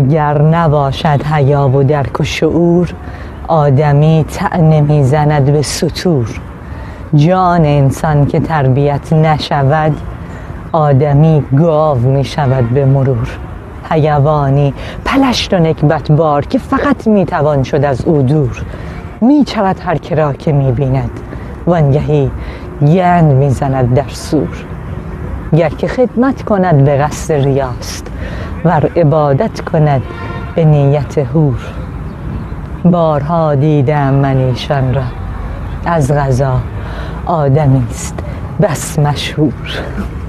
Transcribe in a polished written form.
اگر نباشد حیا و درک و شعور، آدمی طعنه میزند به ستور. جان انسان که تربیت نشود، آدمی گاو میشود به مرور. حیوانی پلشت و نکبت بار که فقط میتوان شد از او دور. میچرد هر که را که میبیند، وانگهی گند میزند در سور. گر که خدمت کند به قصد ریاست، ور عبادت کند به نیت حور. بارها دیدم من ایشان را، از قضا آدمی است بس مشهور.